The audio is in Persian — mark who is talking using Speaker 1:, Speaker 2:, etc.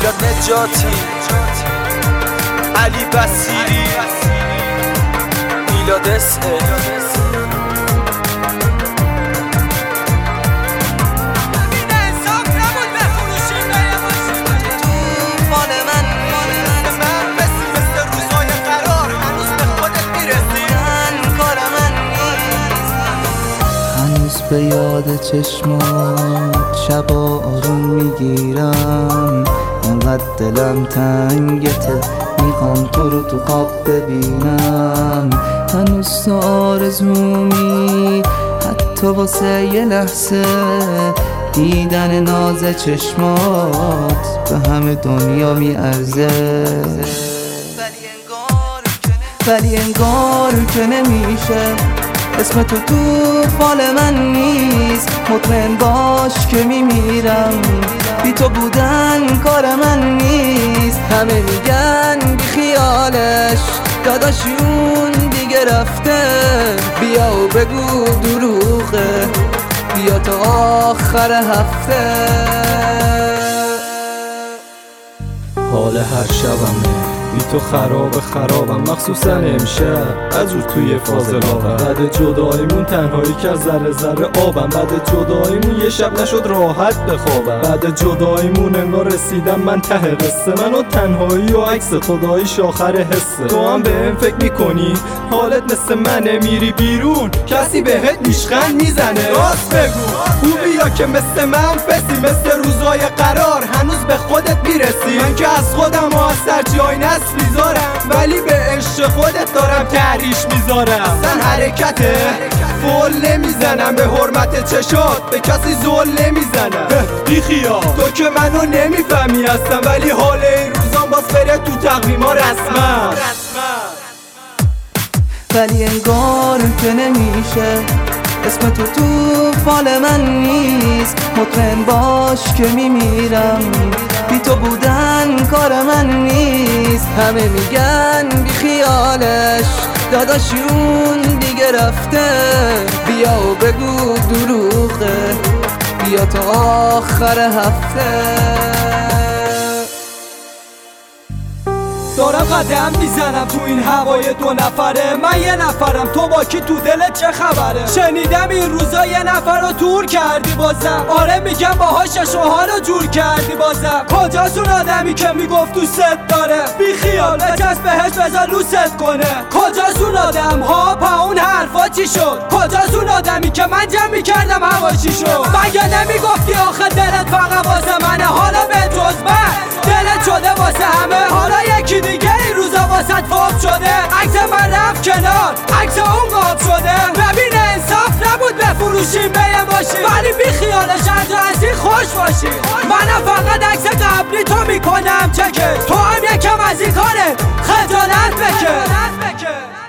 Speaker 1: میلاد نجاتی، علی بصیری، میلاد اسعد.
Speaker 2: به یاد چشمات شبا آروم میگیرم، انقدر دلم تنگته میخوام تو رو تو خواب ببینم. هنوز تو آرزومی حتی واسه یه لحظه، دیدن ناز چشمات به همه دنیا میارزه. ولی انگار که نمیشه اسم تو فال من نیست. مطمئن باش که میمیرم، بی تو بودن کار من نیست. همه میگن بی خیالش داداشون دیگه رفته، بیا و بگو دروغه، بیا تا آخر هفته.
Speaker 3: حال هر شبمه بی تو خرابم، مخصوصا امشب از اون توی فاضلابم. بعد جداییمون تنهایی که از ذره ذره آبم. بعد جداییمون یه شب نشد راحت بخوابم. بعد جداییمون انگار رسیدم من ته قصه، من و تنهایی و عکس خداییش آخر حسه. تو هم بهم فکر میکنی حالت مثل منه، میری بیرون کسی بهت نیشخند میزنه. راست بگو خوبی یا که مثل من فسی، مثل روزای قرار هنوز به خودت میرسی. من که از خودم و از سرجای نصف میذارم، ولی به عشق خودت دارم تحریش میذارم. اصلا حرکته فول نمیزنم، به حرمت چشات به کسی زل نمیزنم. بی خیال تو که منو نمیفهمی هستم، ولی حال این روزان باز بره تو تقویما رسما.
Speaker 2: ولی انگار که نمیشه اسم تو فال من نیست. مطمئن باش که میمیرم، بی تو بودن کار من نیست. همه میگن بی خیالش داداشون دیگه رفته، بیا و بگو دروغه، بیا تا آخر هفته.
Speaker 3: دارم قدم میزنم تو این هوای دو نفره، من یه نفرم تو با کی تو دلت چه خبره؟ شنیدم این روزا یه نفر رو تور کردی بازم، آره میگم باهاش شوها رو جور کردی بازم. کجاست اون آدمی که میگفت تو ست داره؟ بی خیال بچسب بهش بذار لوست کنه. کجاست اون آدم ها پا اون حرفا چی شد؟ کجاست اون آدمی که من جمع میکردم هواشی شد؟ مگه نمیگفتی آخه دلت فقط واسه منه؟ حالا به جز من دلت شده واسه همه، حالا یکی دیگه این روزا واسط فاب شده. عکس من رفت کنار، عکس اون قاب شده. ببین انصاف نبود بفروشیم بیم باشیم، ولی بی خیالش هر جا هستی خوش باشی. منم فقط عکس قبلی تو میکنم چکه، تو هم یکم از این کاره خجالت بکش.